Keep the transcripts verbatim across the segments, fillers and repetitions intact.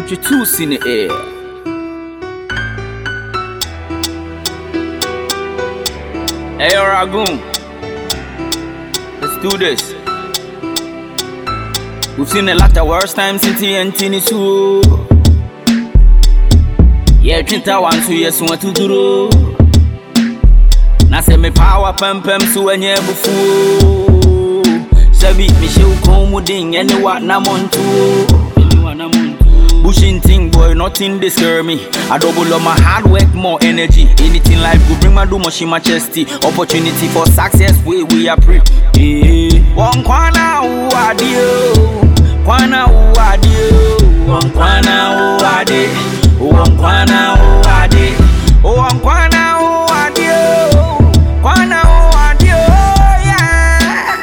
Put your tools in the air. Hey, Ragoon. Let's do this. We've seen a lot of worse times in T N T too. Yeah, Trinta one two years want to do. Na say me power pem pem so enye bufu. Sabi me show come ding anyone na montu. Anyone na montu. Bushing thing boy, nothing disturb me. I double on my hard work, more energy. Anything life go bring my do much in my chesty. Opportunity for success, we we are pre. One kwana u adio, kwana u adio. One kwana u ade, one kwana u ade, one kwana u adio, kwana u adio, yeah.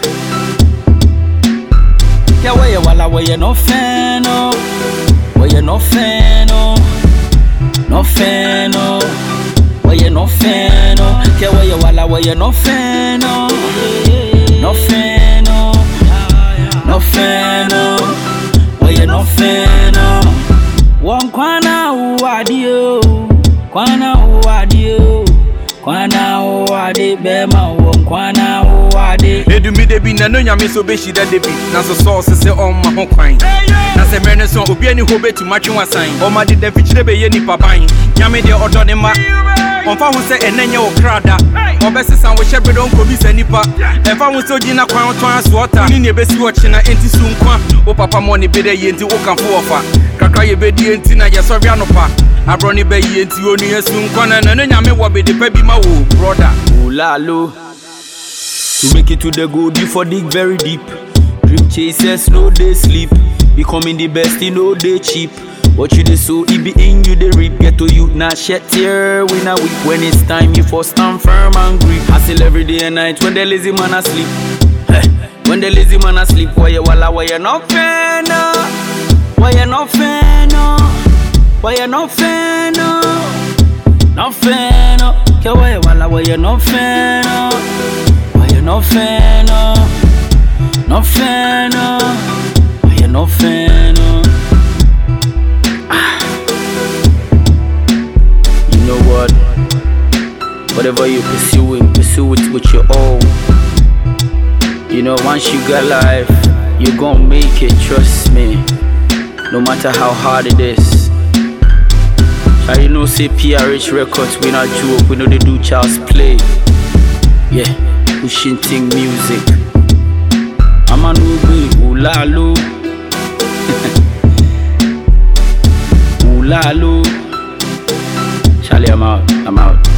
Yeah, where you wala, where you no fan, no. Where you no fan, no. No fan, no. Where you no fan, no. Yeah, where you wala, where you no fan, no. No fan, no. No fan, no. Where you no fan, no. One kwana uwadio, kwana uwadio, kwana uwadi bema one kwana uwadi. Edu mi debi na no nyame so be shida debi. Na so so se on ma ho kwan. Na se mene so obi ani ho be tu matwe wasan. O ma de debi chire be ye nipa ban. Nyame de odo ne ma. Onfa hu se enenye wo krada. Obesisan wo hyebe don ko bi se nipa. Enfa hu se ogina kwan to asota. Ni ne besi wo china enti su nkwa. O papa mo ne be de ye enti wo kanfo ofa. Kakra ye be di enti na ye so ria no pa. Abroni be ye enti oni esu nkwa na na nyame wo be de pa bi ma wo brother. Ulalo. To make it to the goal, you for dig very deep. Dream chasers, no they sleep. Becoming the best, you know they cheap. What you do so, it be in you, they reap. Get to you, not shed tear, we not weep. When it's time, you for stand firm and grip. Hustle every day and night when the lazy man asleep. When the lazy man asleep, why you walla, why you not fan, no? Why you not fan, no? Why you not fan, no? Not fan, no? Okay, why you walla, why you not fan, no? No fan, no, no fan, no. Why you no fan, no? Ah. You know what? Whatever you pursuing, pursue it with your all. You know, once you got life, you gon' make it. Trust me. No matter how hard it is. I you know say P R H Records, we not joke, we know they do child's play. Yeah. Pushing thing music. I'm a newbie, ulalo. Ulalo. Charlie, I'm out. I'm out.